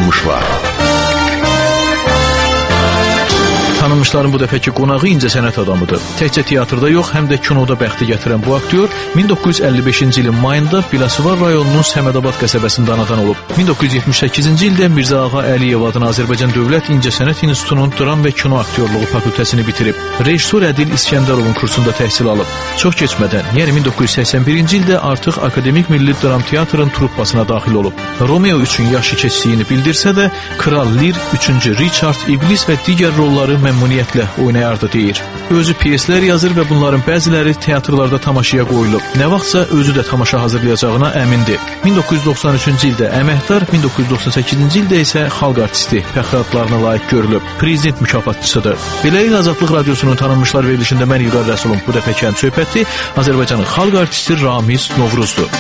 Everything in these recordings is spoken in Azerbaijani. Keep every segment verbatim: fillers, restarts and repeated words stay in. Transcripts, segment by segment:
Tanınmışlar. Tanınmışların bu dəfəki qonağı incəsənət adamıdır. Təkcə teatrda yox, həm də kinoda bəxti gətirən bu aktyor min doqquz yüz əlli beşinci ilin mayında Biləsuvar rayonunun Səmədabad qəsəbəsində anadan olub. min doqquz yüz yetmiş səkkizinci ildə Mirzə Ağa Əliyev adına Azərbaycan Dövlət İncəsənət İnstitutunun dram və kino aktyorluğu fakültəsini bitirib. Rejissor Ədil İskəndərovun kursunda təhsil alıb. Çox keçmədən, yəni min doqquz yüz səksən birinci ildə artıq Akademik Milli Dram Teatrın truppasına daxil olub. Romeo üçün yaşı keçdiyini bildirsə də, Kral Lir, üçüncü Richard, İblis və digər rolları məmnuniyyətlə oynayardı deyir. Özü pyeslər yazır və bunların bəziləri teatrlarda tamaşaya qoyulub. Nə vaxtsa özü də tamaşa hazırlayacağına əmindir. min doqquz yüz doxsan üçüncü ildə əməkdar, min doqquz yüz doxsan səkkizinci ildə isə xalq artisti fəxri adlarına layiq görülüb. Prezident mükafatçısıdır. Beləliklə Azadlıq Radiosunun tanınmışlar verilişində mən İlqar Rəsulum bu dəfəki həm söhbəti Azərbaycanın xalq artisti Ramiz Novruzdur.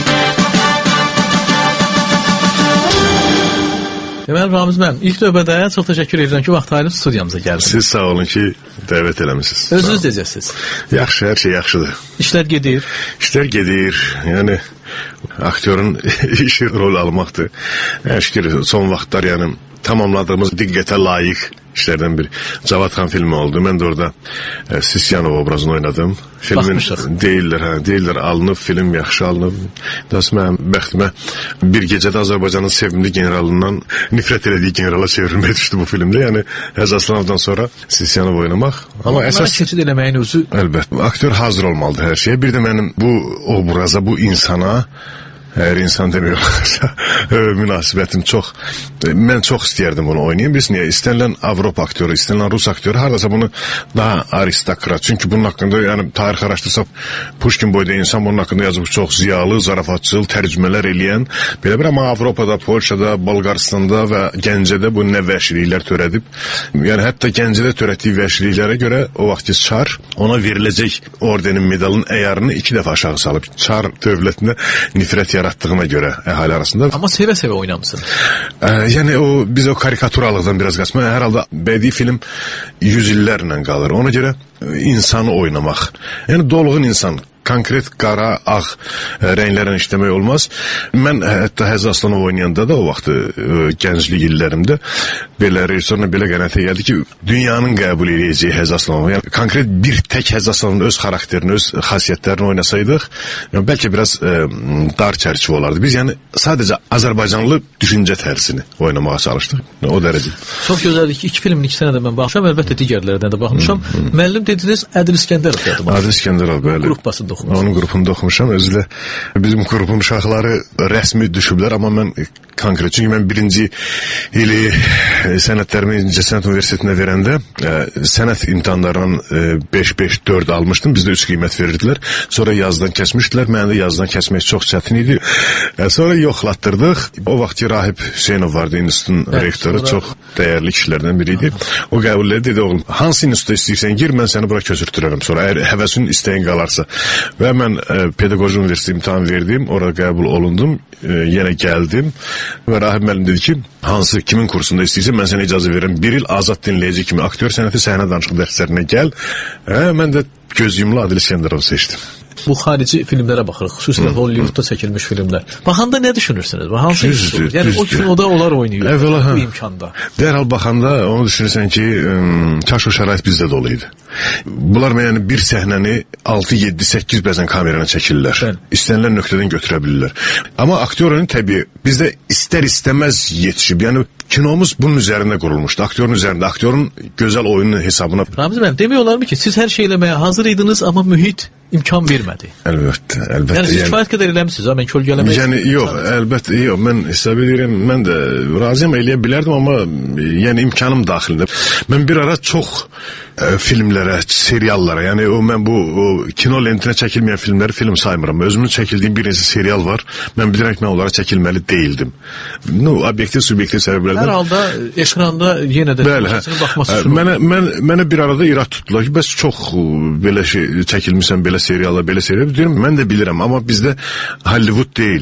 Deməli, Ramiz mənim, ilk növbədə çox təşəkkür edirəm ki, vaxt ayırıb studiyamıza gəldiniz. Siz sağ olun ki, dəvət eləmişsiniz. Özünüz necəsiniz? Yaxşı, hər şey yaxşıdır. İşlər gedir? İşlər gedir, yəni aktyorun işi rol almaqdır. Şükür, son vaxtlar yəni tamamladığımız diqqətə layiq işlərdən biri. Cavadxan filmi oldu. Mən də orada e, Sisyanov obrazını oynadım. Filmin deyirlər, hə, deyirlər alınıb, film yaxşı alınıb. Dəs mənim bəxtimə bir gecədə Azərbaycanın sevimli generalından nifrət elədiyi generala çevrilməyə düşdü bu filmdə. Yəni Əziz Aslanovdan sonra Sisyanov oynamaq. Amma, Amma əsas keçid eləməyin özü... Əlbəttə, aktyor hazır olmalıdır hər şeyə. Bir də mənim bu obraza, bu insana hər insan demiyorlarsa münasibətim çox, mən çox istəyərdim bunu oynayayım. Biz niyə? İstənilən Avropa aktyoru, istənilən Rus aktyoru haradasa bunu daha aristokrat. Çünki bunun haqqında, yəni tarix araşdırsaq Pushkin boyda insan bunun haqqında yazıb çox ziyalı, zarafatçıl, tərcümələr eləyən. Belə bir, amma Avropada, Polşada, Bolqaristanda və Gəncədə bu nə vəhşiliklər törədib. Yəni hətta Gəncədə törətdiyi vəhşiliklərə görə o vaxt ki Çar ona veriləcək ordenin, medalın əyarını iki dəfə aşağı salıb. Çar dövlətinə nifrət yaratdı. yaratdığına görə əhali arasında. Amma sevə-sevə oynamısın. Ə, yəni o biz o karikaturalıqdan biraz qaçma. Hər halda bədii film yüz illərlə qalır. Ona görə insanı oynamaq. Yəni dolğun insan, konkret qara, ağ rənglərlə işləmək olmaz. Mən hətta Həzz Aslanov oynayanda da o vaxt gənclik illərimdə belə rejissorla belə qənaətə gəldi ki, dünyanın qəbul edəcəyi Həzz Aslanov. Yəni konkret bir tək Həzz Aslanovun öz xarakterini, öz xasiyyətlərini oynasaydıq, yəni bəlkə biraz ə, dar çərçivə olardı. Biz yəni sadəcə Azərbaycanlı düşüncə tərzini oynamağa çalışdıq. O dərəcə. Çox gözəldir ki, iki filmin ikisine də mən baxmışam, əlbəttə digərlərdən də baxmışam. Hmm, hmm. Müəllim dediniz Ədil İskəndərov yadıma. Ədil İskəndərov, bəli. Qrupbasında oxumuşam. Onun qrupunda oxumuşam. Özü də bizim qrupun uşaqları rəsmi düşüblər, amma mən konkret, çünki mən birinci ili sənətlərimi İncəsənət Universitetinə verəndə ə, sənət imtahanlarından beş beş dörd almışdım. Bizdə üç qiymət verirdilər. Sonra yazdan kəsmişdilər. Mənə də yazdan kəsmək çox çətin idi. Ə, sonra yoxlatdırdıq. O vaxt ki Rahib Hüseynov vardı, institutun evet, rektoru. Sonra... Çox dəyərli kişilərdən biri idi. O qəbul dedi, dedi oğlum, hansı instituta istəyirsən gir, mən səni bura köçürtürərəm. Sonra əgər həvəsin, istəyin qalarsa. Və mən ə, Pedaqoji Universiteti imtahan verdim. Orada qəbul olundum. Ə, yenə gəldim. Və Rahib müəllim dedi ki, hansı, kimin kursunda istəyirsən, mən sənə icazə verirəm. Bir il azad dinləyici kimi aktyor sənəti səhnə danışıq dərslərinə gəl. Hə, mən də göz yumlu Adil İskəndərovu seçdim. Bu xarici filmlərə baxırıq, xüsusilə Hollywoodda çəkilmiş filmlər. Baxanda nə düşünürsünüz? Hansı düzdür, yəni düzdür. O kinoda onlar oynayır. Əvvəla, bu imkanda. Dərhal baxanda onu düşünürsən ki, kaş o şərait bizdə dolu idi. Bunlar yəni bir səhnəni altı yeddi səkkiz bəzən kamerana çəkirlər. Bəli. İstənilən nöqtədən götürə bilirlər. Amma aktyorun təbii bizdə istər-istəməz yetişib. Yəni kinomuz bunun üzərində qurulmuşdu. Aktyorun üzərində, aktyorun gözəl oyunun hesabına. Ramiz müəllim, demək olar mı ki, siz hər şey eləməyə hazır idiniz, amma mühit imkan vermədi. Əlbəttə, əlbəttə. Yəni siz yəni, kifayət qədər eləmişsiniz, ha, mən kölgələmək. Yəni yox, əlbəttə, yox, mən hesab edirəm, mən də razıyam, eləyə bilərdim, amma yəni imkanım daxilində. Mən bir ara çox ə, filmlərə, seriallara, yəni o mən bu o, kino lentinə çəkilməyən filmləri film saymıram. Özümün çəkildiyim bir neçə serial var. Mən bilirəm ki, mən onlara çəkilməli deyildim. No, obyektiv, subyektiv səbəblərdən. Hər halda ekranda yenə də bəli, hə, baxması üçün. Mənə mən mənə bir arada irad tutdular ki, bəs çox belə şey çəkilmisən, belə seriallar, belə serial. Deyirəm, mən də bilirəm, amma bizdə Hollywood deyil.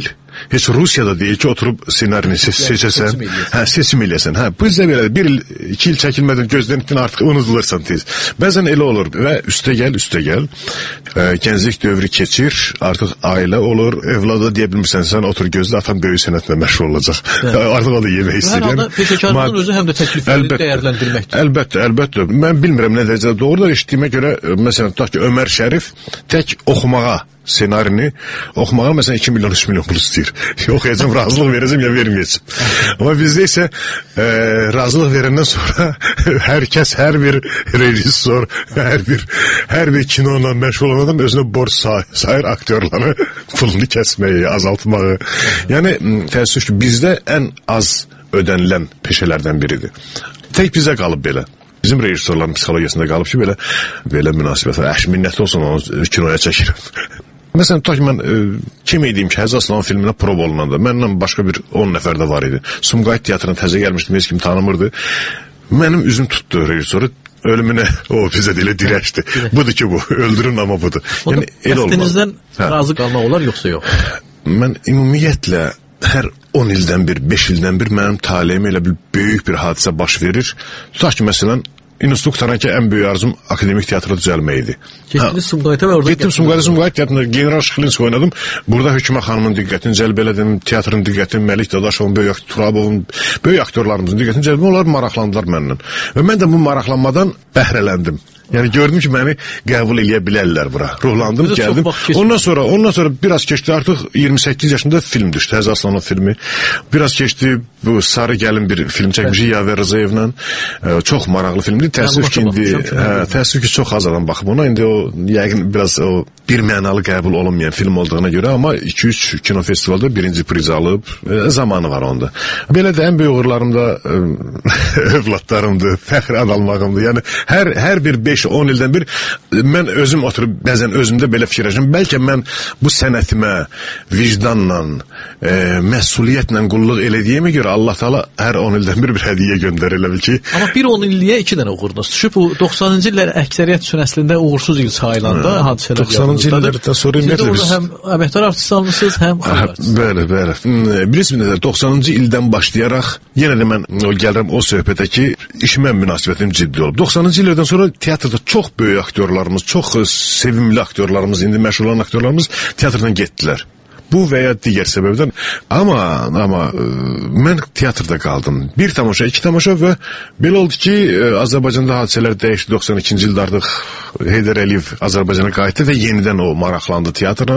heç Rusiyada deyil ki, oturub ssenarini seçəsən, hə, seçim eləyəsən. Hə, bizdə belə bir il, iki il çəkilmədən gözdən ittin, artıq unudulursan tez. Bəzən elə olur və üstə gəl, üstə gəl, ə, gənclik dövrü keçir, artıq ailə olur, evlada deyə bilmirsən, sən otur gözlə, atan böyük sənətlə məşğul olacaq. Artıq o da yemək istəyir. Hər halda peşəkarlığın özü həm də təklifləri dəyərləndirməkdir. Əlbəttə, əlbəttə. Mən bilmirəm nə dərəcədə doğrudur. Eşitdiyimə görə, məsələn, tutaq ki, Ömər Şərif tək oxumağa ssenarini oxumağa məsələn iki milyon, üç milyon pul istəyir. Oxuyacam, razılıq verəcəm ya verməyəcəm. Amma bizdə isə e, razılıq verəndən sonra hər kəs, hər bir rejissor, hər bir hər bir kinoyla məşğul olan adam özünə borc say sayır aktyorları pulunu kəsməyi, azaltmağı. Yəni təəssüf ki, bizdə ən az ödənilən peşələrdən biridir. Tək bizə qalıb belə. Bizim rejissorların psixologiyasında qalıb ki, belə belə münasibət var. Əş minnətli olsun, onu kinoya çəkirəm. Məsələn, tutaq ki, mən e, kim edeyim ki, Həzz Aslanın filminə prov olunanda, mənlə başqa bir on nəfər də var idi. Sumqayıt teatrına təzə gəlmişdim, heç kim tanımırdı. Mənim üzüm tutdu rejissoru, ölümünə o bizə deyilə dirəşdi. Budur ki bu, öldürün amma budur. O yəni, da bəxtinizdən razı qalmaq olar, yoxsa yox? Mən ümumiyyətlə hər on ildən bir, beş ildən bir mənim taleyimə elə bir böyük bir hadisə baş verir. Tutaq ki, məsələn, institut qutaranki ən böyük arzum akademik teatra düzəlmək idi. Getdiniz Sumqayıta və orada... Getdim Sumqayıta, Sumqayıt teatrında General Şıxlinski oynadım. Burada Hökümə xanımın diqqətini cəlb elədim, teatrın diqqətini, Məlik Dadaşovun, böyük Turabovun, böyük aktyorlarımızın diqqətini cəlb elədim. Onlar maraqlandılar məndən. Və mən də bu maraqlanmadan bəhrələndim. Yəni gördüm ki, məni qəbul eləyə bilərlər bura. Ruhlandım, gəldim. Ondan sonra, ondan sonra biraz keçdi, artıq iyirmi səkkiz yaşında film düşdü, Həzz Aslanın filmi. Biraz keçdi, bu Sarı Gəlin bir film çəkmişik Yavər Rızayevlə. E, çox maraqlı filmdir. Təəssüf ki, indi, hə, təəssüf ki, çox az adam baxıb ona. İndi o, yəqin biraz o bir mənalı qəbul olunmayan film olduğuna görə, amma iki üç kino festivalda birinci priz alıb, e, zamanı var onda. Belə də ən böyük uğurlarım da e, övladlarımdır, fəxr adalmağımdır. Yəni, hər, hər bir beş on ildən bir mən özüm oturub bəzən özümdə belə fikirləşirəm. Bəlkə mən bu sənətimə vicdanla, e, məsuliyyətlə qulluq elədiyimə görə Allah Taala hər on ildən bir bir hədiyyə göndərir elə bil ki. Amma bir on illiyə iki dənə uğurunuz düşüb. Bu doxsanıncı illər əksəriyyət üçün əslində uğursuz il sayılanda hadisələr doxsanıncı illərdən sonra ümumiyyətlə biz həm əməkdar artist almısınız, həm artist. Bəli, bəli. Bilirsiniz, doxsanıncı ildən başlayaraq yenə də mən o gəlirəm o söhbətə ki, işimə münasibətim ciddi olub. doxsanıncı illərdən sonra teatrda çox böyük aktyorlarımız, çox sevimli aktyorlarımız, indi məşhur olan aktyorlarımız teatrdan getdilər. Bu və ya digər səbəbdən. Amma, amma mən teatrda qaldım. Bir tamaşa, iki tamaşa və belə oldu ki, Azərbaycanda hadisələr dəyişdi. doxsan ikinci ildə artıq Heydər Əliyev Azərbaycana qayıtdı və yenidən o maraqlandı teatrla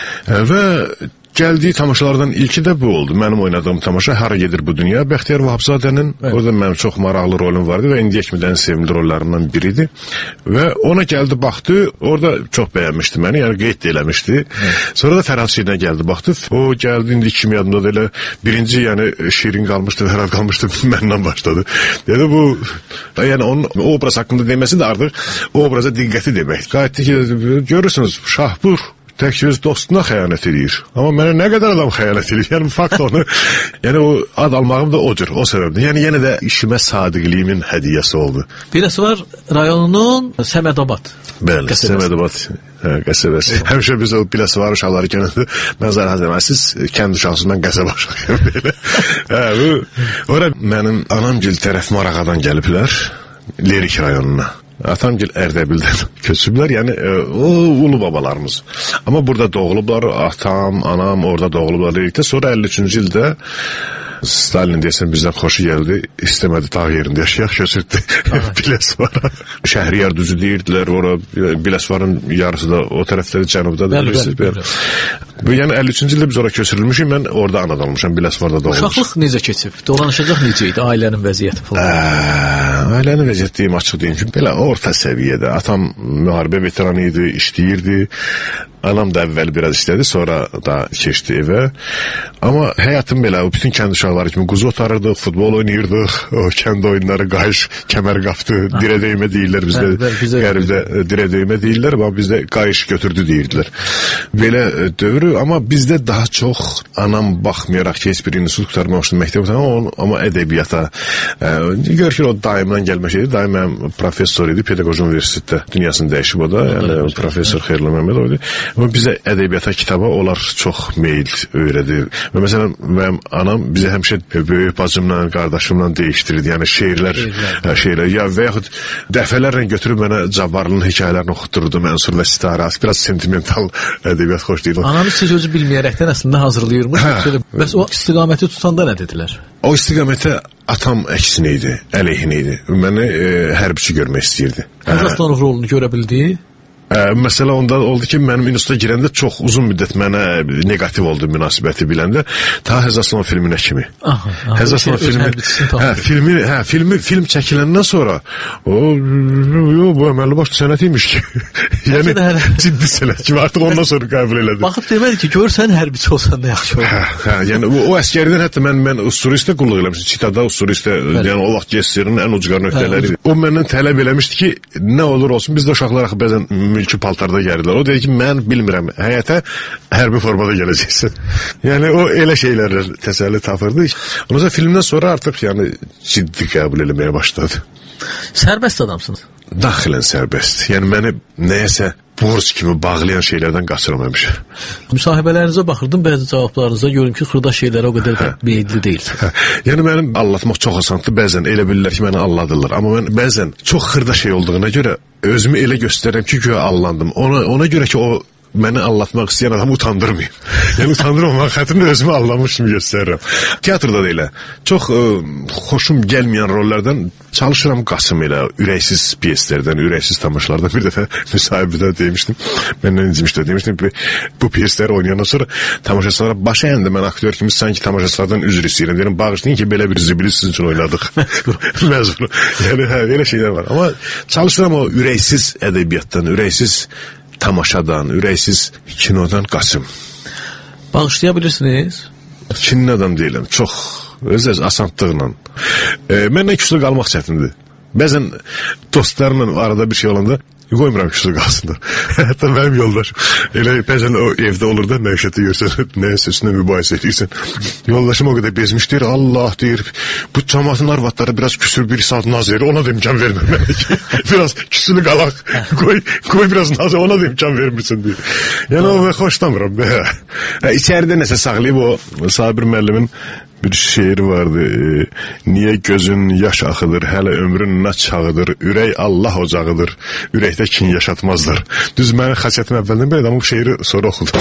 və gəldiyi tamaşalardan ilki də bu oldu. Mənim oynadığım tamaşa Hara gedir bu dünya? Bəxtiyar Vahabzadənin, evet. Orada mənim çox maraqlı rolum vardı və indiyə kimi də ən sevimli rollarımdan biridir. Və ona gəldi, baxdı, orada çox bəyənmişdi məni, yəni qeyd eləmişdi. Evet. Sonra da Fərhad Şirinə gəldi, baxdı. O gəldi, indi kimi yadımda da elə birinci, yəni Şirin qalmışdı, Fərhad qalmışdı, məndən başladı. Yəni bu, yəni onun o obraz haqqında deməsi də artıq o obraza diqqəti demək. Qayıtdı ki, görürsünüz, Şahbur tək öz dostuna xəyanət edir. Amma mənə nə qədər adam xəyanət edir? Yəni fakt onu, yəni o ad almağım da odur, o səbəbdir. Yəni yenə də işimə sadiqliyimin hədiyyəsi oldu. Biləsuvar rayonunun Səmədabad. Bəli, Səmədabad hə, qəsəbəsi. Həmişə biz o Biləsuvar uşaqları gələndə mən zarafat edirəm. Siz kənd uşaqsınız, mən qəsəbə uşağıyam belə. Hə, bu ora mənim anamgil tərəf Marağadan gəliblər, Lerik rayonuna. Atamgil Ərdəbildən köçüblər, yəni o ulu babalarımız. Amma burada doğulublar, atam, anam orada doğulublar birlikdə. Sonra əlli üçüncü ildə Stalin deyəsən bizdən xoşu gəldi, istəmədi dağ yerində yaşayaq, köçürdü Biləsuvara. Şəhriyar düzü deyirdilər, ora Biləsuvarın yarısı da o tərəfləri cənubdadır, bilirsiniz. Yəni əlli üçüncü ildə biz ora köçürülmüşük, mən orada anadan olmuşam, Biləsuvarda doğulmuşam. Uşaqlıq necə keçib? Dolanışacaq necə idi? Ailənin vəziyyəti falan? Ailənin vəziyyəti deyim, açıq deyim ki, belə orta səviyyədə. Atam müharibə veteranı idi, işləyirdi. Anam da əvvəl biraz işlədi, sonra da keçdi evə. Amma həyatım belə, bütün kənd uşaqları kimi quzu otarırdıq, futbol oynayırdıq, o kənd oyunları, qayış, kəmər qapdı, dirə döymə deyirlər bizdə, qəribdə dirə döymə deyirlər, amma bizdə qayış götürdü deyirdilər. Belə dövr teatrı, amma bizdə daha çox anam baxmayaraq ki, heç bir institut qurtarmamışdım məktəb qurtarmamışdım, amma ədəbiyyata e, gör ki, o daimdən gəlmə şeydir. Daim mənim professor idi, pedaqoji universitetdə dünyasını dəyişib o da, yəni professor Xeyirli Məmmədov idi. Amma bizə ədəbiyyata, kitaba onlar çox meyil öyrədir. Və məsələn, mənim anam bizə həmişə böyük bacımla, qardaşımla dəyişdirirdi. Yəni şeirlər, şeirlər, şeirlər. Ya, və yaxud dəfələrlə götürüb mənə Cabbarlının hekayələrini oxutdururdu, Mənsur və Sitara. Biraz sentimental ədəbiyyat xoşlayırdım. Ananız siz özü bilməyərəkdən əslində hazırlayırmış. Hə. Bəs o istiqaməti tutanda nə dedilər? O istiqamətə atam əksinə idi, əleyhinə idi. Məni e, hərbiçi görmək istəyirdi. Həzz Aslanov rolunu görə bildi? Ə, məsələ onda oldu ki, mənim instituta girəndə çox uzun müddət mənə negativ oldu münasibəti biləndə, ta Həzz Aslanov filminə kimi. Həzz Aslanov filmi, hə, filmi, hə, filmi, film çəkiləndən sonra o, yo, bu əməlli başlı sənət imiş ki. Yəni, ciddi sənət kimi, artıq ondan sonra qəbul elədi. Baxıb deməli ki, görsən hərbiçi olsan da yaxşı olur. Hə, hə, yəni, o, o əskərdən hətta mən, mən Usturistə qulluq eləmişdim, Çitada Usturistə, yəni o vaxt G S S R-ın ən ucqar nöqtələri. O məndən tələb eləmişdi ki, nə olur olsun, biz də uşaqlar bəzən mülki paltarda gəlirlər. O dedi ki, mən bilmirəm, həyətə hərbi formada gələcəksin. Yəni, o elə şeylərlə təsəlli tapırdı. Ondan sonra filmdən sonra artıq yəni, ciddi qəbul eləməyə başladı. Sərbəst adamsınız? Daxilən sərbəst. Yəni, məni nəyəsə borc kimi bağlayan şeylərdən qaçırmamışam. Müsahibələrinizə baxırdım, bəzi cavablarınıza görüm ki, xırda şeylərə o qədər hə. meyilli deyil. Hə. Yəni, mənim anlatmaq çox asandır. Bəzən elə bilirlər ki, məni anladırlar. Amma mən bəzən çox xırda şey olduğuna görə özümü elə göstərirəm ki, güya allandım. Ona, ona görə ki, o məni anlatmaq istəyən adamı utandırmayım. Yəni, utandırmamaq xətrimdə özümü anlamış kimi göstərirəm. Teatrda da elə. Çox ə, xoşum gəlməyən rollərdən çalışıram qaçım elə, ürəksiz piyeslərdən, ürəksiz tamaşalardan. Bir dəfə müsahibədə demişdim, məndən incimişdə demişdim ki, bu piyesləri oynayandan sonra tamaşaçılara baş əyəndə mən aktyor kimi sanki tamaşaçılardan üzr istəyirəm. Deyirəm, bağışlayın ki, belə bir zibili sizin üçün oynadıq. Məzunu. Yəni, hə, elə şeylər var. Amma çalışıram o ürəksiz ədəbiyyatdan, ürəksiz tamaşadan, ürəksiz kinodan qaçım. Bağışlaya bilirsiniz? Kinli adam deyiləm, çox öz-öz asanlıqla. E, məndən küsur qalmaq çətindir. Bəzən dostlarımla arada bir şey olanda qoymuram küsur qalsınlar. Hətta mənim yoldaşım. Elə bəzən o evdə olur da məişəti görsən, nəyəsə üstünə mübahisə edirsən. Yoldaşım o qədər bezmiş deyir, Allah deyir, bu cəmaatın arvadları biraz küsur bir saat naz verir, ona da imkan verməmək. Biraz küsürlü qalaq, qoy, qoy biraz naz, ona da imkan vermirsin deyir. Yəni o xoşlamıram. İçəridə nəsə saxlayıb o Sabir müəllimin bir şeir vardı. E, niye gözün yaş axıdır, hələ ömrün nə çağıdır, ürək Allah ocağıdır, ürəkdə kin yaşatmazlar. Düz mənim xasiyyətim əvvəldən belə, amma bu şeiri sonra oxudum.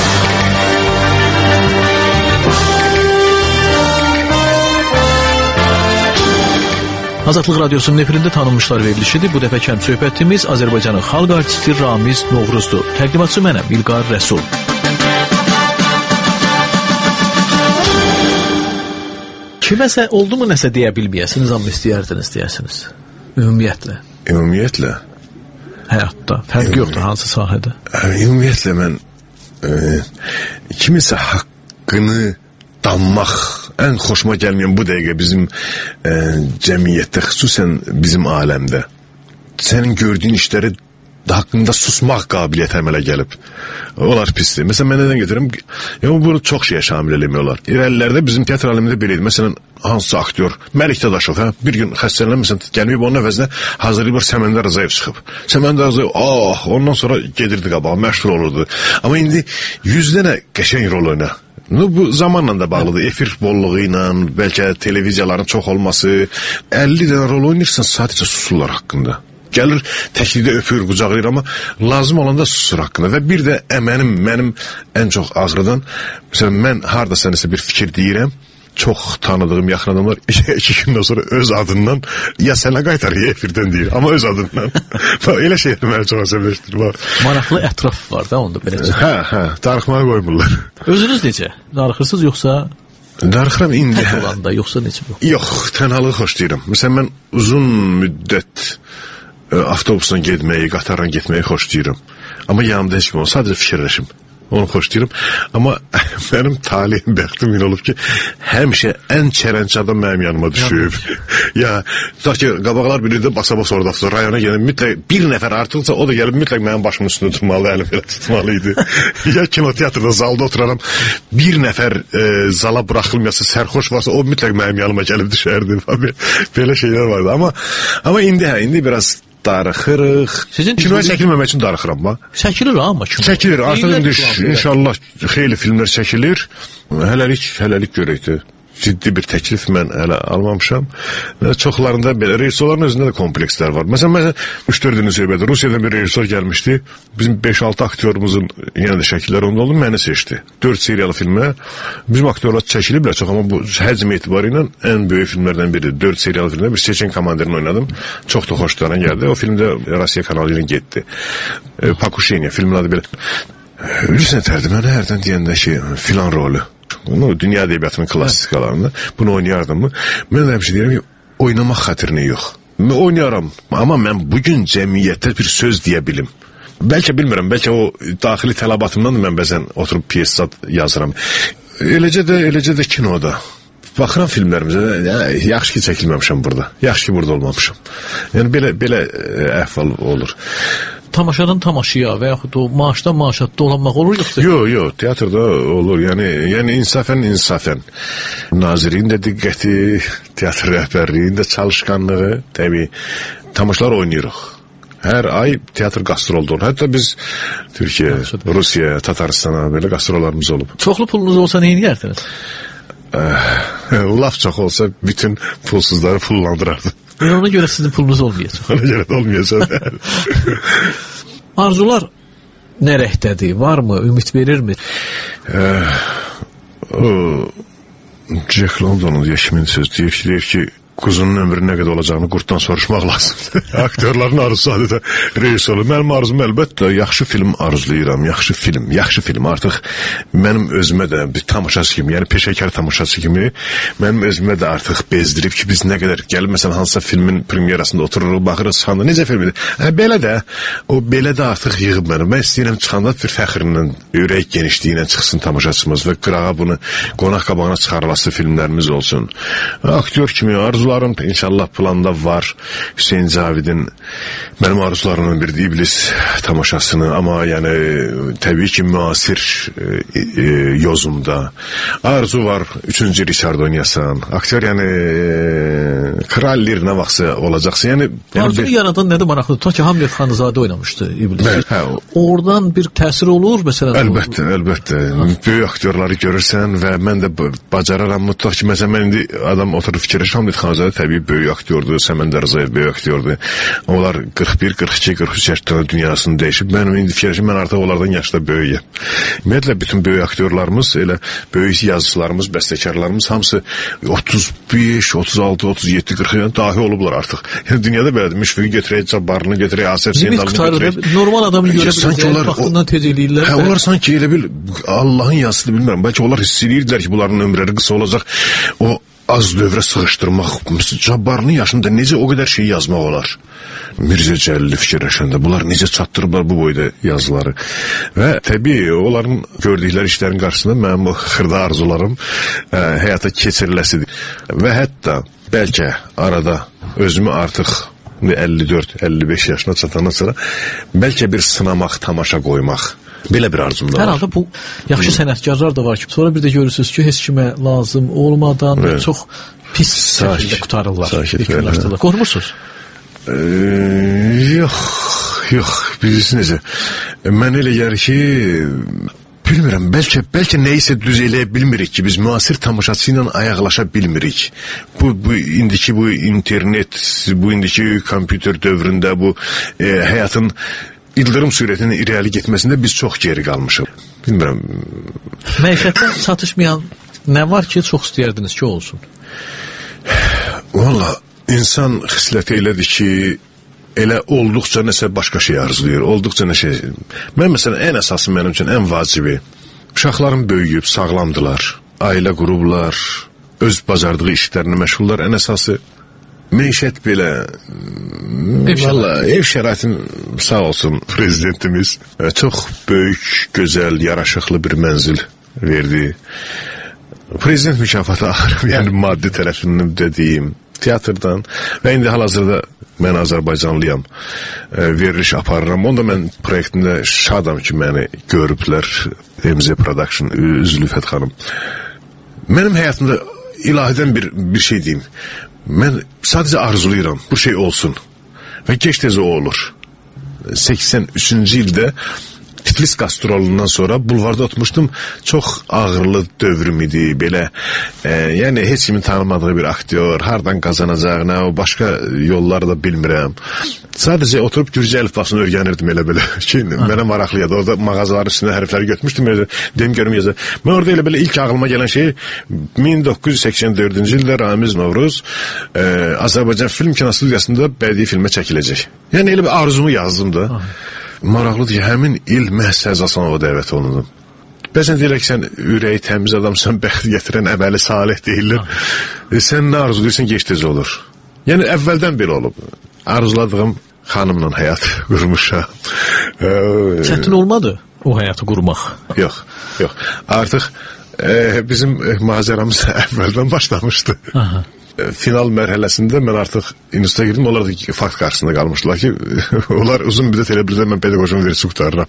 Azadlıq Radyosu'nun efirində tanınmışlar verilişidir. Bu dəfə kəm söhbətimiz Azərbaycanın xalq artisti Ramiz Novruzdur. Təqdimatçı mənəm, İlqar Rəsul. Kiməsə oldu mu nəsə deyə bilməyəsiniz, amma istəyərdiniz deyəsiniz. Ümumiyyətlə. Ümumiyyətlə? Həyatda. Fərq yoxdur hansı sahədə? Ümumiyyətlə mən e, kimisə haqqını danmaq ən xoşuma gəlməyən bu dəqiqə bizim e, cəmiyyətdə, xüsusən bizim aləmdə. Sənin gördüyün işləri haqqında susmaq qabiliyyəti əmələ gəlib. Onlar pisdir. Məsələn, mən nədən getirəm? Yəni, bunu çox şeyə şamil eləmək olar. İrəlilərdə bizim teatr aləmində belə idi. Məsələn, hansı aktyor, Məlik Dadaşov, hə? Bir gün xəstələnən, gəlməyib onun əvəzinə hazırlayıb Səməndər Rzayev çıxıb. Səməndər Rzayev, ah, ondan sonra gedirdi qabağa, məşhur olurdu. Amma indi yüz dənə qəşəng rol oyna. No, bu zamanla da bağlıdır. Efir bolluğu ilə, bəlkə televiziyaların çox olması. əlli dənə rol oynayırsan, sadəcə susurlar haqqında. Gəlir, təklikdə öpür, qucaqlayır, amma lazım olanda susur haqqında. Və bir də mənim, mənim ən çox ağrıdan, məsələn, mən haradasa nəsə bir fikir deyirəm, çox tanıdığım yaxın adamlar iki gündən sonra öz adından ya sənə qaytar, ya efirdən deyir, amma öz adından. Elə şeylər mənə çox əsəbləşdirir. Maraqlı ətraf var da onda belə. Hə, hə, darıxmağa qoymurlar. Özünüz necə? Darıxırsınız yoxsa? Darıxıram indi. Tək olanda, yoxsa necə? Yox, tənhalığı xoşlayıram. Məsələn, mən uzun müddət avtobusla getməyi, qatarla getməyi xoşlayıram. Amma yanımda heç kim olmaz, sadəcə fikirləşim. Onu xoşlayıram. Amma mənim talihim, bəxtim elə olub ki, həmişə ən çərənç adam mənim yanıma düşüb. Ya, tutaq ki, qabaqlar bilir də basa-basa orada tutur. Rayona gəlib mütləq bir nəfər artıqsa o da gəlib mütləq mənim başımın üstündə tutmalı, əlim elə tutmalıydı. Ya kinoteatrda, zalda oturaram. Bir nəfər e, zala buraxılmayası, sərxoş varsa o mütləq mənim yanıma gəlib düşərdi. Belə şeylər vardı. Amma, amma indi hə, indi biraz darıxırıq. Sizin kinoya çəkilməmək üçün darıxıram ba. Çəkilir amma kino. Çəkilir. Artıq indi inşallah xeyli filmlər çəkilir. Hələlik, hələlik görəkdir. Ciddi bir təklif mən hələ almamışam. Çoxlarında belə rejissorların özündə də komplekslər var. Məsələn, məsələn üç dörd ilin söhbəti Rusiyadan bir rejissor gəlmişdi. Bizim beş altı aktyorumuzun yenə də şəkilləri onda oldu, məni seçdi. dörd seriyalı filmə bizim aktyorlar çəkiliblər çox, amma bu həcm etibarı ilə ən böyük filmlərdən biridir. dörd seriyalı filmdə bir Seçen komandirini oynadım. Çox da xoşlarına gəldi. O filmdə Rusiya kanalı ilə getdi. E, Pakusheniya filmin adı belə. Bilirsən tərdi mənə hərdən deyəndə ki, filan rolü. Bunu dünya ədəbiyyatının klassikalarında bunu oynayardım mı? Mən də həmişə deyirəm ki, oynamaq xatirinə yox. Mən oynayaram, amma mən bugün cəmiyyətdə bir söz deyə bilim. Bəlkə bilmirəm, bəlkə o daxili tələbatımdan da mən bəzən oturub piyesat yazıram. Eləcə də, eləcə də kinoda. Baxıram filmlərimizə, ya, yaxşı ki çəkilməmişəm burada. Yaxşı ki burada olmamışam. Yəni belə belə əhval olur. Tamaşadan tamaşaya və yaxud o maaşdan maaşa dolanmaq olur yoxsa? Yox, yox, teatrda olur. Yəni, yəni insafən, insafən. Nazirin də diqqəti, teatr rəhbərliyin də çalışqanlığı, təbii, tamaşalar oynayırıq. Hər ay teatr qastrolda olur. Hətta biz Türkiyə, Rusiya, Tataristana belə qastrollarımız olub. Çoxlu pulunuz olsa nə edərdiniz? Laf çox olsa bütün pulsuzları pullandırardım. Ona görə sizin pulunuz olmayacaq. Ona görə də olmayacaq. Arzular nə rəhdədir? Varmı? Ümid verirmi? O Jack London'un yaşamın söz deyir ki, deyir ki, quzunun ömrü nə qədər olacağını qurtdan soruşmaq lazımdır. Aktyorların arzusu adeta rejissoru. Mənim arzum əlbəttə yaxşı film arzulayıram. Yaxşı film, yaxşı film. Artıq mənim özümə də bir tamaşaçı kimi, yəni peşəkar tamaşaçı kimi mənim özümə də artıq bezdirib ki, biz nə qədər gəlib məsələn hansısa filmin premyerasında otururuq, baxırıq, çıxanda necə filmdir? Hə, belə də, o belə də artıq yığıb mənim. Mən istəyirəm çıxanda bir fəxrlə, ürək genişliyi ilə çıxsın tamaşaçımız və qırağa bunu qonaq qabağına çıxarılası filmlərimiz olsun. Aktyor kimi arzular İnşallah planda var. Hüseyin Cavidin mənim arzularımın bir iblis tamaşasını, amma yəni təbii ki müasir e, e, yozumda. Arzu var üçüncü Richard oynayasan. Aktyor yəni e, Kral Lir nə vaxtsa olacaqsa. Yəni Arzunu yəni, yaradan nədir maraqlıdır? Ta ki Hamlet Xanizadə oynamışdı iblis. Bəl, hə, oradan bir təsir olur məsələn? Əlbəttə, əlbəttə. Böyük aktyorları görürsən və mən də bacararam mutlaq ki, məsələn mən indi adam oturub fikirləşir, Hamlet Xanizadə təbii böyük aktyordur, Səməndər Rzayev böyük aktyordur. Onlar qırx bir, qırx iki, qırx üç yaşlarında dünyasını dəyişib. Mənim indi fikirləşim, mən artıq onlardan yaşda böyüyəm. Ümumiyyətlə, bütün böyük aktyorlarımız, elə böyük yazıçılarımız, bəstəkarlarımız hamısı otuz beş, otuz altı, otuz yeddi, qırx yəni dahi olublar artıq. Yəni dünyada belədir. Müşfiqi götürək, Cabbarını götürək, Asif Zeynalını götürək. Normal adamı görə biləcək, vaxtından tez eləyirlər. Hə, onlar sanki elə bil Allahın yazısını bilmirəm. Bəlkə onlar hiss edirdilər ki, bunların ömrləri qısa olacaq. O az dövrə sığışdırmaq, Cabbarının yaşında necə o qədər şey yazmaq olar? Mirzə Cəlili fikirləşəndə bunlar necə çatdırıblar bu boyda yazıları? Və təbii onların gördükləri işlərin qarşısında mənim o xırda arzularım ə, həyata keçiriləsidir. Və hətta bəlkə arada özümü artıq əlli dörd əlli beş yaşına çatana sonra bəlkə bir sınamaq, tamaşa qoymaq. Belə bir arzum da var. Hər halda bu yaxşı sənətkarlar da var ki, sonra bir də görürsünüz ki, heç kimə lazım olmadan evet. Çox pis şəkildə qutarırlar. Yekunlaşdırırlar. Qorxmursunuz? Ee, yox, yox. Bilirsiniz necə? Mən elə gəlir ki, bilmirəm, bəlkə, bəlkə nəyisə düz eləyə bilmirik ki, biz müasir tamaşaçı ilə ayaqlaşa bilmirik. Bu, bu indiki bu internet, bu indiki kompüter dövründə, bu e, həyatın İldırım sürətinin irəli getməsində biz çox geri qalmışıq. Bilmirəm. Məişətdə çatışmayan nə var ki, çox istəyərdiniz ki, olsun? Valla, insan xisləti elədir ki, elə olduqca nəsə başqa şey arzulayır, olduqca nə şey. Mən məsələn, ən əsası mənim üçün, ən vacibi, uşaqlarım böyüyüb, sağlamdılar, ailə qurublar, öz bacardığı işlərini məşğullar, ən əsası Məişət belə valla ev şəraitin sağ olsun prezidentimiz çox böyük, gözəl, yaraşıqlı bir mənzil verdi. Prezident mükafatı alırım, yəni maddi tərəfindən dediyim teatrdan və indi hal-hazırda mən Azərbaycanlıyam, veriliş aparıram. Onda mən proyektində şadam ki, məni görüblər, M Z Production, Zülfət xanım. Mənim həyatımda ilahidən bir, bir şey deyim. Mən sadəcə arzulayıram, bu şey olsun. Və geç tezə o olur. səksən üçüncü ildə Tiflis qastrolundan sonra bulvarda oturmuşdum. Çox ağırlı dövrüm idi, belə. E, yəni, heç kimin tanımadığı bir aktyor, hardan qazanacaq, nə, o başqa yolları da bilmirəm. Sadəcə oturub Gürcə əlifbasını öyrənirdim elə belə. Ki, mənə maraqlıyadı. Orada mağazaların üstündə hərfləri götmüşdüm. Deyim, görüm yazı. Mən orada elə belə ilk ağlıma gələn şey min doqquz yüz səksən dördüncü ildə Ramiz Novruz e, Azərbaycan Film Kinostudiyasında bədii filmə çəkiləcək. Yəni, elə bir arzumu yazdım da. Aha. Maraqlıdır ki, həmin il məhz Səz Asanova dəvət olundum. Bəzən deyirlər ki, sən ürəyi təmiz adamsan, bəxt gətirən əməli salih deyirlər. E, sən nə arzuluyursan, geç tez olur. Yəni, əvvəldən belə olub. Arzuladığım xanımla həyat qurmuşam. E, Çətin olmadı o həyatı qurmaq? Yox, yox. Artıq e, bizim macəramız əvvəldən başlamışdı. Aha. Final mərhələsində mən artıq instituta girdim, onlar da fakt qarşısında qalmışdılar ki, onlar uzun müddət elə bilirlər, mən pedaqojumu verisi qutarıram.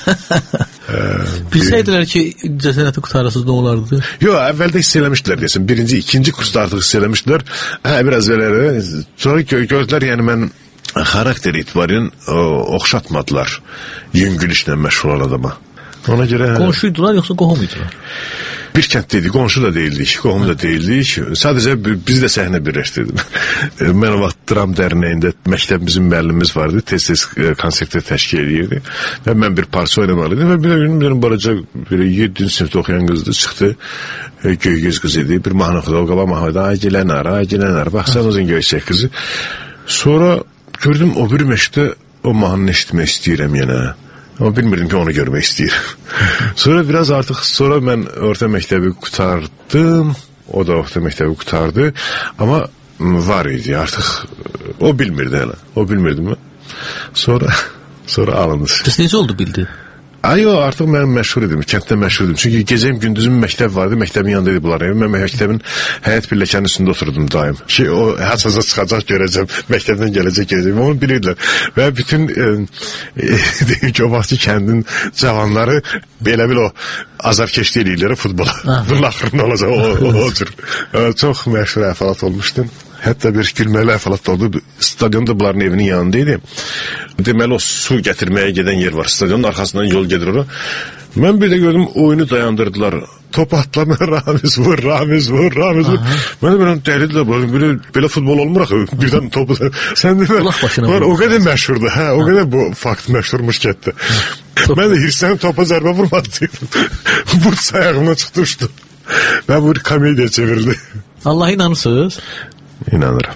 Bilsəydilər ki, cəsənəti qutarasız nə olardı? Yox, əvvəldə hiss eləmişdilər deyəsən, birinci, ikinci kursda artıq hiss eləmişdilər, hə, biraz belə, sonra gördülər, yəni mən xarakter itibarən oxşatmadılar, yüngül işlə məşğul olan adama. Ona görə... Qonşuydular, yoxsa qohum idiler? Bir kənddeydik, qonşu da deyildik, qohum da deyildik. Sadəcə biz də səhnə birləşdirdim. Mən o vaxt Dram Dərnəyində məktəbimizin müəllimimiz vardı, tez-tez konsertlər təşkil edirdi. Və mən bir parça oynamalıydım və bir gün benim balaca yeddinci sinifdə oxuyan qızdı, çıxdı, Göygöz qız idi, bir mahnı oxudu, o qaba mahnı oxudu, ay gələnər, ay gələnər, baxsan uzun göysək qızı. Sonra gördüm o bir məşqdə o mahnını eşitmək istəyirəm yenə. Ama bilmirdim ki onu görmək istəyirəm. Sonra biraz artıq, sonra mən orta məktəbi qutardım, o da orta məktəbi qutardı, amma var idi artıq, o bilmirdi hələ, o bilmirdi mi? Sonra, sonra alındı. Bəs necə oldu bildi? Ay o, artıq mən məşhur idim, kənddə məşhur idim. Çünki gecəyim gündüzüm məktəb vardı, məktəbin yanında idi bunlar. Mən məktəbin həyat birləkanın üstündə oturdum daim. Ki o haçaca çıxacaq görəcəm, məktəbdən gələcək görəcəm. Onu bilirdilər. Və bütün e, e, deyim ki, o vaxtki kəndin cavanları belə bil o azarkeşli eləyirlər futbola. Bunun axırında olacaq, o, o, o cür. Çox məşhur əhvalat olmuşdum. Hətta bir gülməli əhvalat oldu. Stadionda bunların evinin yanındaydı. Deməli o su gətirməyə gedən yer var. Stadionun arxasından yol gedir ora. Mən bir də gördüm oyunu dayandırdılar. Top atlama, Ramiz vur, Ramiz vur, Ramiz vur. Mən də belə dəlidirlər. Belə, belə futbol olmur axı. Birdən topu da... Sən də var, o qədər məşhurdur. Hə, o qədər bu fakt məşhurmuş getdi. Mən də hirslənib topa zərbə vurmadı deyirdim. Burs ayağımdan çıxdı uçdu. Və bu bir komediya çevirdi. Allah inanırsınız? İnanıram.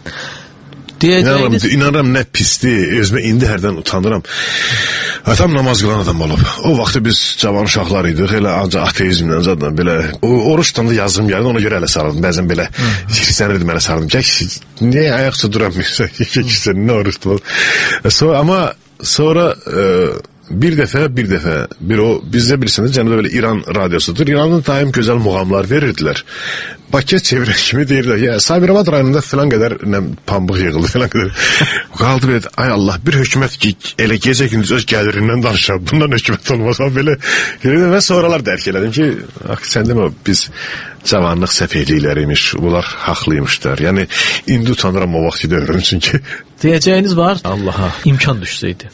İnanıram, inanıram nə pisdir, özümə indi hərdən utanıram. Atam namaz qılan adam olub. O vaxtı biz cavan uşaqlar idik, elə ancaq ateizmlə zaten belə. Oruç tutanda yazım gəldi, ona görə ələ sarıldım. Bəzən belə hirslənirdim, ələ sarıldım. Gəl, niyə ayaqsa duramıyorsun? Nə oruç tutmalı? Amma sonra... E, Bir dəfə, bir dəfə, bir o, bizdə bilirsiniz, cənuda belə İran radyosudur. İranın daim gözəl muğamlar verirdilər. Bakıya çevirən kimi deyirlər, ya, Sabirabad rayonunda filan qədər nə, pambıq yığıldı, filan qədər. Qaldı belə, ay Allah, bir hökumət ki, elə gecə gündüz öz gəlirindən danışar, bundan hökumət olmaz, belə. Və sonralar dərk elədim ki, sən demə, biz cavanlıq səfehlikləriymiş, bunlar haqlıymışlar. Yəni, indi utanıram o vaxt dövrüm, çünki... Deyəcəyiniz var, Allaha imkan düşsəydi.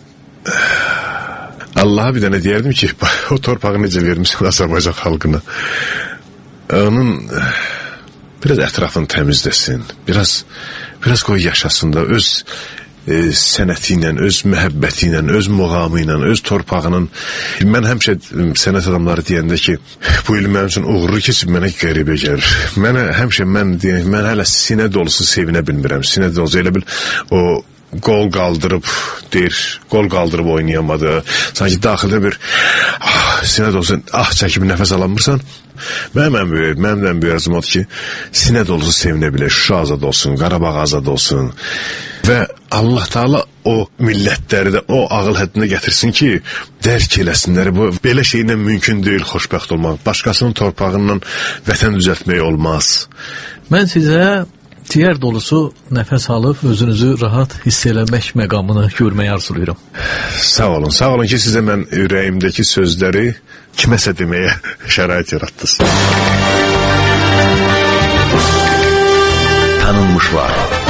Allah'a bir dənə deyərdim ki, o torpağı necə vermişsin Azərbaycan xalqına. Onun biraz ətrafını təmizləsin, biraz biraz qoy yaşasın da, öz e, sənəti ilə, öz məhəbbəti ilə, öz muğamı ilə, öz torpağının. Mən həmişə sənət adamları deyəndə ki, bu il mənim üçün uğurlu keçib, mənə qəribə gəlir. Mənə həmişə mən deyək, mən hələ sinə dolusu sevinə bilmirəm. Sinə dolusu elə bil o qol qaldırıb deyir, qol qaldırıb oynayamadı. Sanki daxildə bir ah, sinə dolusu ah çəkib nəfəs alamırsan. Mənim böyük, mənim böyük arzum odur ki, sinə dolusu sevinə bilir, Şuşa azad olsun, Qarabağ azad olsun. Və Allah Taala o millətləri də o ağıl həddinə gətirsin ki, dərk eləsinlər. Bu belə şeylə mümkün deyil xoşbəxt olmaq. Başqasının torpağından vətən düzəltmək olmaz. Mən sizə tiyər dolusu nəfəs alıb özünüzü rahat hiss eləmək məqamını görməyi arzulayıram. Sağ olun, sağ olun ki, sizə mən ürəyimdəki sözləri kiməsə deməyə şərait yaratdınız. Tanınmış var.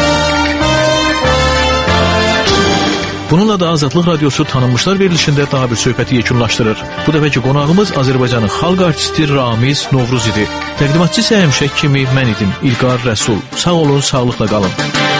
Bununla da Azadlıq Radiosu Tanınmışlar verilişində daha bir söhbəti yekunlaşdırır. Bu dəfəki qonağımız Azərbaycanın xalq artisti Ramiz Novruz idi. Təqdimatçı isə həmişə kimi mən idim, İlqar Rəsul. Sağ olun, sağlıqla qalın.